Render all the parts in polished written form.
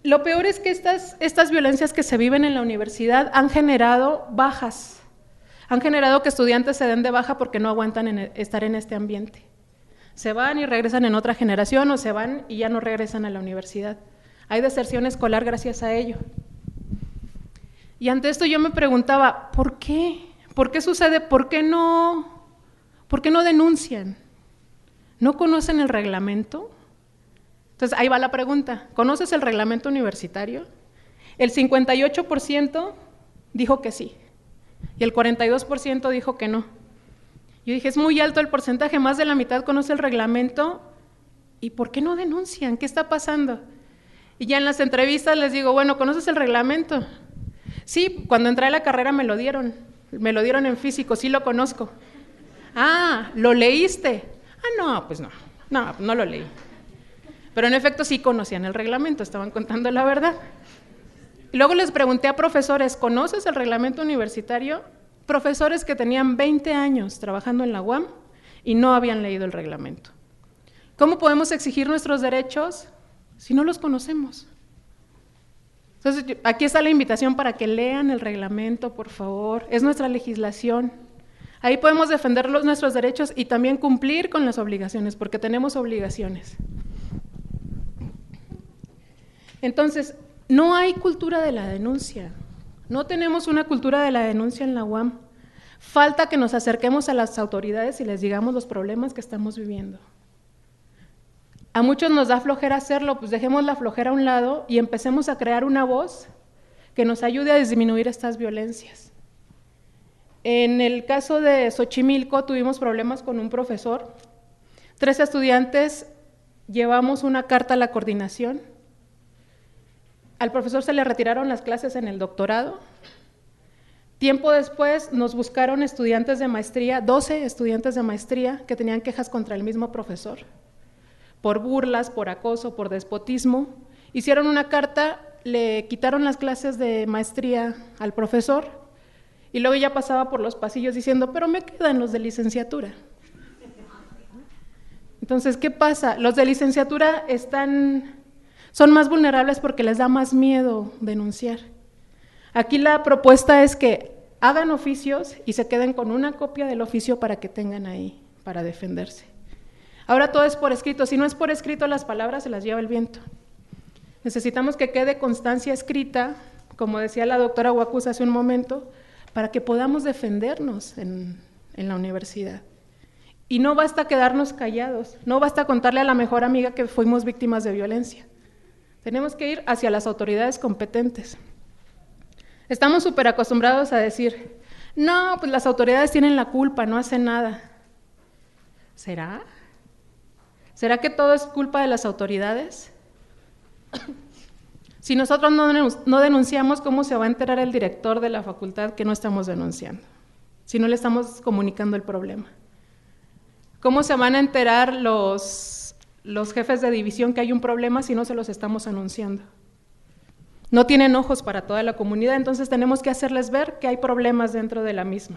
Lo peor es que estas violencias que se viven en la universidad han generado bajas, han generado que estudiantes se den de baja porque no aguantan estar en este ambiente. Se van y regresan en otra generación o se van y ya no regresan a la universidad. Hay deserción escolar gracias a ello. Y ante esto yo me preguntaba, ¿por qué? ¿Por qué sucede? ¿Por qué no denuncian? ¿No conocen el reglamento? Entonces, ahí va la pregunta. ¿Conoces el reglamento universitario? El 58% dijo que sí, y el 42% dijo que no. Yo dije, es muy alto el porcentaje, más de la mitad conoce el reglamento, ¿y por qué no denuncian? ¿Qué está pasando? Y ya en las entrevistas les digo, bueno, ¿conoces el reglamento? Sí, cuando entré a la carrera me lo dieron en físico, sí lo conozco. Ah, ¿lo leíste? Ah, no, pues no lo leí. Pero en efecto sí conocían el reglamento, estaban contando la verdad. Y luego les pregunté a profesores, ¿conoces el reglamento universitario? Profesores que tenían 20 años trabajando en la UAM y no habían leído el reglamento. ¿Cómo podemos exigir nuestros derechos si no los conocemos? Entonces, aquí está la invitación para que lean el reglamento, por favor. Es nuestra legislación. Ahí podemos defender nuestros derechos y también cumplir con las obligaciones, porque tenemos obligaciones. Entonces, no hay cultura de la denuncia, no tenemos una cultura de la denuncia en la UAM. Falta que nos acerquemos a las autoridades y les digamos los problemas que estamos viviendo. A muchos nos da flojera hacerlo, pues dejemos la flojera a un lado y empecemos a crear una voz que nos ayude a disminuir estas violencias. En el caso de Xochimilco tuvimos problemas con un profesor. 3 estudiantes llevamos una carta a la coordinación. Al profesor se le retiraron las clases en el doctorado. Tiempo después nos buscaron estudiantes de maestría, 12 estudiantes de maestría que tenían quejas contra el mismo profesor, por burlas, por acoso, por despotismo. Hicieron una carta, le quitaron las clases de maestría al profesor y luego ya pasaba por los pasillos diciendo, pero me quedan los de licenciatura. Entonces, ¿qué pasa? Los de licenciatura son más vulnerables porque les da más miedo denunciar. Aquí la propuesta es que hagan oficios y se queden con una copia del oficio para que tengan ahí, para defenderse. Ahora todo es por escrito, si no es por escrito las palabras se las lleva el viento. Necesitamos que quede constancia escrita, como decía la doctora Huacus hace un momento, para que podamos defendernos en la universidad. Y no basta quedarnos callados, no basta contarle a la mejor amiga que fuimos víctimas de violencia. Tenemos que ir hacia las autoridades competentes. Estamos súper acostumbrados a decir, no, pues las autoridades tienen la culpa, no hacen nada. ¿Será? ¿Será que todo es culpa de las autoridades? Si nosotros no denunciamos, ¿cómo se va a enterar el director de la facultad que no estamos denunciando? Si no le estamos comunicando el problema. ¿Cómo se van a enterar los jefes de división que hay un problema si no se los estamos anunciando? No tienen ojos para toda la comunidad, entonces tenemos que hacerles ver que hay problemas dentro de la misma.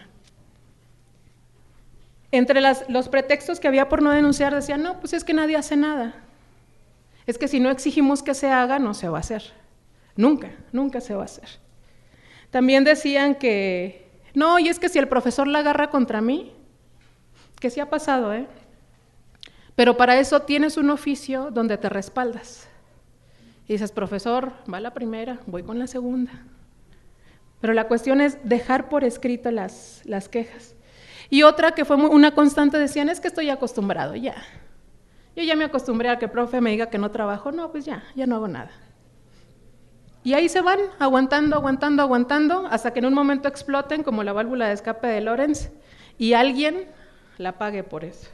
Entre los pretextos que había por no denunciar decían, no, pues es que nadie hace nada. Es que si no exigimos que se haga, no se va a hacer. Nunca se va a hacer. También decían que, no, y es que si el profesor la agarra contra mí, que sí ha pasado, pero para eso tienes un oficio donde te respaldas. Y dices, profesor, va la primera, voy con la segunda. Pero la cuestión es dejar por escrito las quejas. Y otra que fue una constante, decían, es que estoy acostumbrado, ya. Yo ya me acostumbré a que el profe me diga que no trabajo, no, pues ya no hago nada. Y ahí se van, aguantando, hasta que en un momento exploten como la válvula de escape de Lorentz y alguien la pague por eso.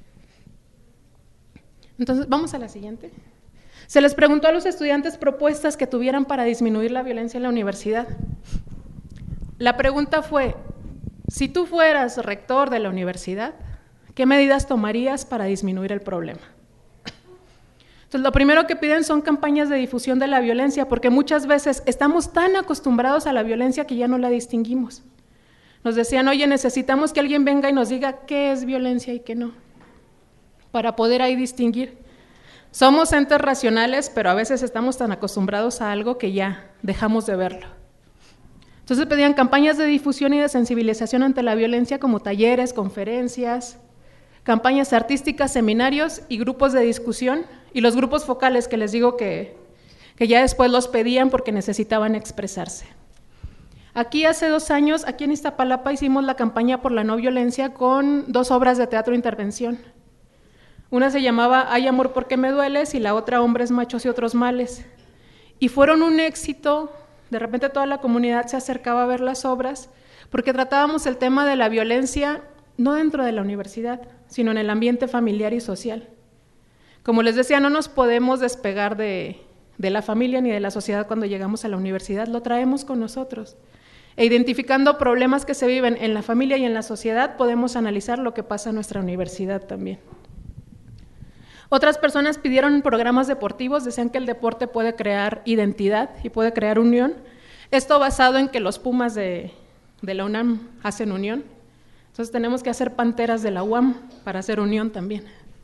Entonces, vamos a la siguiente. Se les preguntó a los estudiantes propuestas que tuvieran para disminuir la violencia en la universidad. La pregunta fue, si tú fueras rector de la universidad, ¿qué medidas tomarías para disminuir el problema? Entonces, lo primero que piden son campañas de difusión de la violencia, porque muchas veces estamos tan acostumbrados a la violencia que ya no la distinguimos. Nos decían, oye, necesitamos que alguien venga y nos diga qué es violencia y qué no, para poder ahí distinguir. Somos entes racionales, pero a veces estamos tan acostumbrados a algo que ya dejamos de verlo. Entonces pedían campañas de difusión y de sensibilización ante la violencia como talleres, conferencias, campañas artísticas, seminarios y grupos de discusión, y los grupos focales que les digo que ya después los pedían porque necesitaban expresarse. Aquí hace 2 años, aquí en Iztapalapa, hicimos la campaña por la no violencia con 2 obras de teatro intervención. Una se llamaba Hay amor porque me dueles y la otra Hombres, machos y otros males. Y fueron un éxito, de repente toda la comunidad se acercaba a ver las obras, porque tratábamos el tema de la violencia no dentro de la universidad, sino en el ambiente familiar y social. Como les decía, no nos podemos despegar de la familia ni de la sociedad cuando llegamos a la universidad, lo traemos con nosotros. E identificando problemas que se viven en la familia y en la sociedad, podemos analizar lo que pasa en nuestra universidad también. Otras personas pidieron programas deportivos, decían que el deporte puede crear identidad y puede crear unión. Esto basado en que los Pumas de la UNAM hacen unión. Entonces tenemos que hacer Panteras de la UAM para hacer unión también.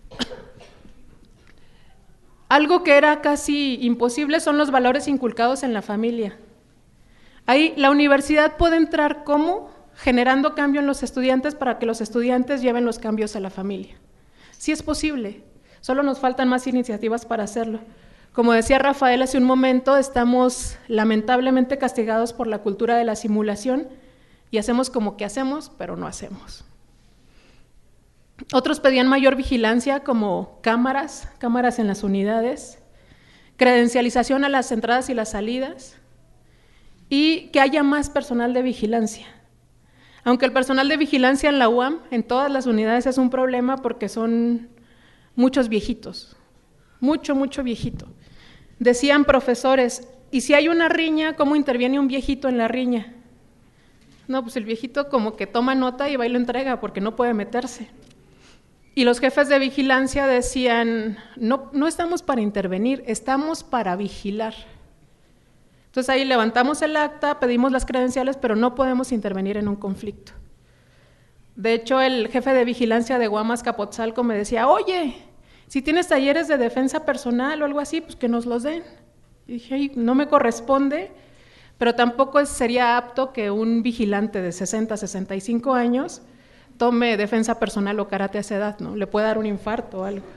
Algo que era casi imposible son los valores inculcados en la familia. Ahí la universidad puede entrar como generando cambio en los estudiantes para que los estudiantes lleven los cambios a la familia. Sí es posible. Solo nos faltan más iniciativas para hacerlo. Como decía Rafael hace un momento, estamos lamentablemente castigados por la cultura de la simulación y hacemos como que hacemos, pero no hacemos. Otros pedían mayor vigilancia como cámaras en las unidades, credencialización a las entradas y las salidas y que haya más personal de vigilancia. Aunque el personal de vigilancia en la UAM, en todas las unidades es un problema porque son muchos viejitos, mucho viejito. Decían profesores, ¿y si hay una riña, cómo interviene un viejito en la riña? No, pues el viejito como que toma nota y va y lo entrega porque no puede meterse. Y los jefes de vigilancia decían, no estamos para intervenir, estamos para vigilar. Entonces ahí levantamos el acta, pedimos las credenciales, pero no podemos intervenir en un conflicto. De hecho, el jefe de vigilancia de Guamas, Capotzalco, me decía, oye, si tienes talleres de defensa personal o algo así, pues que nos los den. Y dije, no me corresponde, pero tampoco sería apto que un vigilante de 60, 65 años tome defensa personal o karate a esa edad, ¿no? Le puede dar un infarto o algo.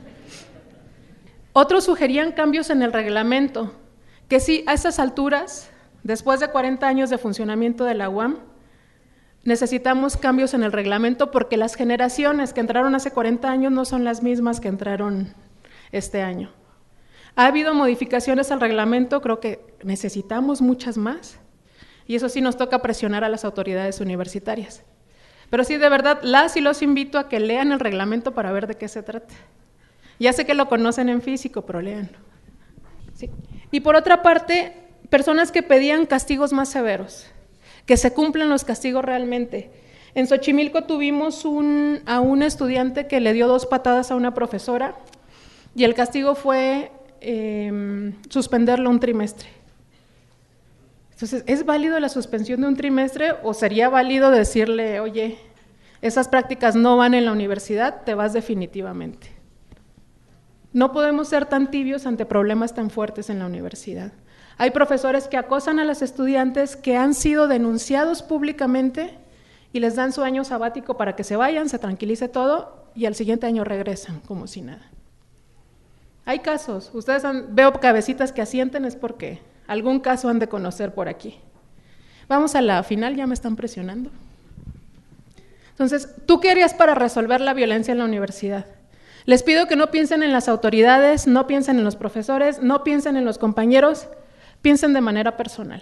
Otros sugerían cambios en el reglamento, que sí, a estas alturas, después de 40 años de funcionamiento de la UAM, necesitamos cambios en el reglamento porque las generaciones que entraron hace 40 años no son las mismas que entraron este año. Ha habido modificaciones al reglamento, creo que necesitamos muchas más, y eso sí nos toca presionar a las autoridades universitarias. Pero sí, de verdad, las y los invito a que lean el reglamento para ver de qué se trata. Ya sé que lo conocen en físico, pero léanlo. Sí. Y por otra parte, personas que pedían castigos más severos, que se cumplan los castigos realmente. En Xochimilco tuvimos a un estudiante que le dio 2 patadas a una profesora y el castigo fue suspenderlo un trimestre. Entonces, ¿es válido la suspensión de un trimestre o sería válido decirle, oye, esas prácticas no van en la universidad, te vas definitivamente? No podemos ser tan tibios ante problemas tan fuertes en la universidad. Hay profesores que acosan a los estudiantes que han sido denunciados públicamente y les dan su año sabático para que se vayan, se tranquilice todo y al siguiente año regresan como si nada. Hay casos, ustedes veo cabecitas que asienten, es porque algún caso han de conocer por aquí. Vamos a la final, ya me están presionando. Entonces, ¿tú qué harías para resolver la violencia en la universidad? Les pido que no piensen en las autoridades, no piensen en los profesores, no piensen en los compañeros, piensen de manera personal.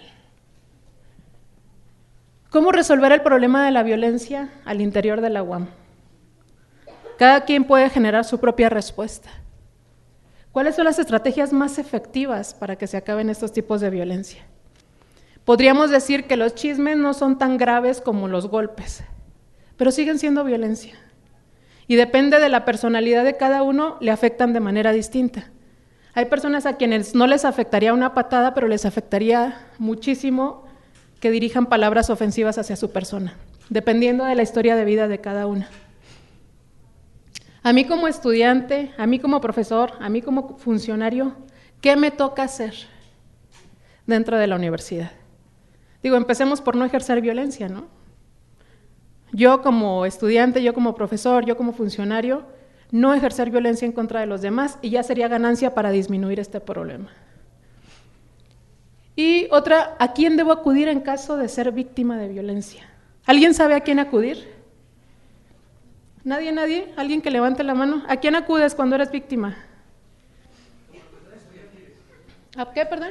¿Cómo resolver el problema de la violencia al interior de la UAM? Cada quien puede generar su propia respuesta. ¿Cuáles son las estrategias más efectivas para que se acaben estos tipos de violencia? Podríamos decir que los chismes no son tan graves como los golpes, pero siguen siendo violencia. Y depende de la personalidad de cada uno, le afectan de manera distinta. Hay personas a quienes no les afectaría una patada, pero les afectaría muchísimo que dirijan palabras ofensivas hacia su persona, dependiendo de la historia de vida de cada una. A mí como estudiante, a mí como profesor, a mí como funcionario, ¿qué me toca hacer dentro de la universidad? Digo, empecemos por no ejercer violencia, ¿no? Yo como estudiante, yo como profesor, yo como funcionario, no ejercer violencia en contra de los demás y ya sería ganancia para disminuir este problema. Y otra, ¿a quién debo acudir en caso de ser víctima de violencia? ¿Alguien sabe a quién acudir? ¿Nadie, nadie? ¿Alguien que levante la mano? ¿A quién acudes cuando eres víctima? ¿A qué, perdón?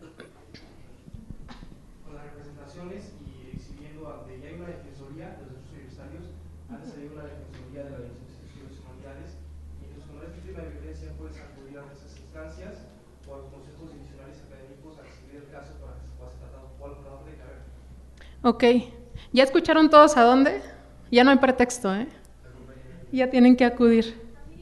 Con las representaciones y exhibiendo ante ya hay una defensoría de los derechos universitarios, antes había una defensoría de las instituciones humanidades, y entonces cuando eres víctima de violencia puedes acudir a esas instancias o a los consejos divisionales académicos a recibir el caso para que se pueda ser tratado o al programa de carrera. Ok, ¿ya escucharon todos a dónde? Ya no hay pretexto, ¿eh? Ya tienen que acudir.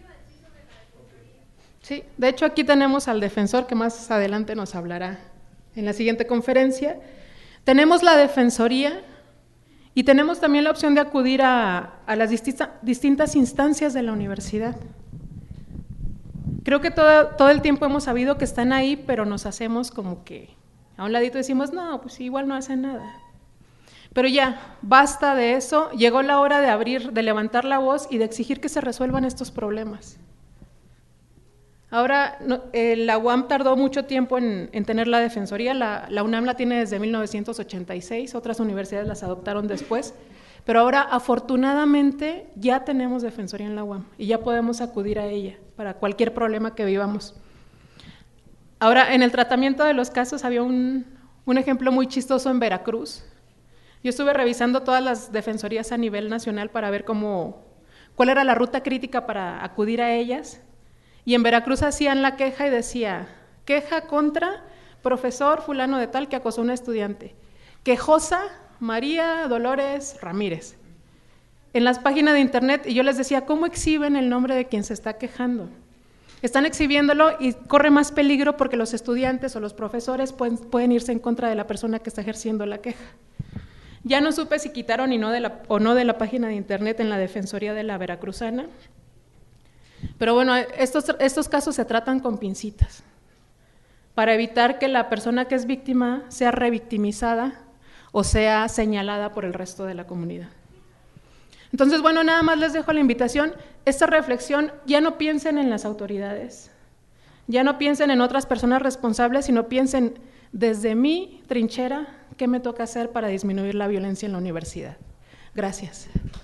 Sí, de hecho aquí tenemos al defensor que más adelante nos hablará en la siguiente conferencia. Tenemos la defensoría y tenemos también la opción de acudir a las distintas instancias de la universidad. Creo que todo el tiempo hemos sabido que están ahí, pero nos hacemos como que a un ladito decimos, no, pues igual no hacen nada. Pero ya, basta de eso, llegó la hora de abrir, de levantar la voz y de exigir que se resuelvan estos problemas. Ahora, la UAM tardó mucho tiempo en tener la defensoría, la UNAM la tiene desde 1986, otras universidades las adoptaron después, pero ahora afortunadamente ya tenemos defensoría en la UAM y ya podemos acudir a ella para cualquier problema que vivamos. Ahora, en el tratamiento de los casos había un ejemplo muy chistoso en Veracruz. Yo estuve revisando todas las defensorías a nivel nacional para ver cuál era la ruta crítica para acudir a ellas. Y en Veracruz hacían la queja y decía, queja contra profesor fulano de tal que acosó a una estudiante. Quejosa María Dolores Ramírez. En las páginas de internet, y yo les decía, ¿cómo exhiben el nombre de quien se está quejando? Están exhibiéndolo y corre más peligro porque los estudiantes o los profesores pueden irse en contra de la persona que está ejerciendo la queja. Ya no supe si quitaron o no de la página de internet en la Defensoría de la Veracruzana. Pero bueno, estos casos se tratan con pincitas para evitar que la persona que es víctima sea revictimizada o sea señalada por el resto de la comunidad. Entonces, bueno, nada más les dejo la invitación. Esta reflexión, ya no piensen en las autoridades, ya no piensen en otras personas responsables, sino piensen desde mi trinchera, ¿qué me toca hacer para disminuir la violencia en la universidad? Gracias.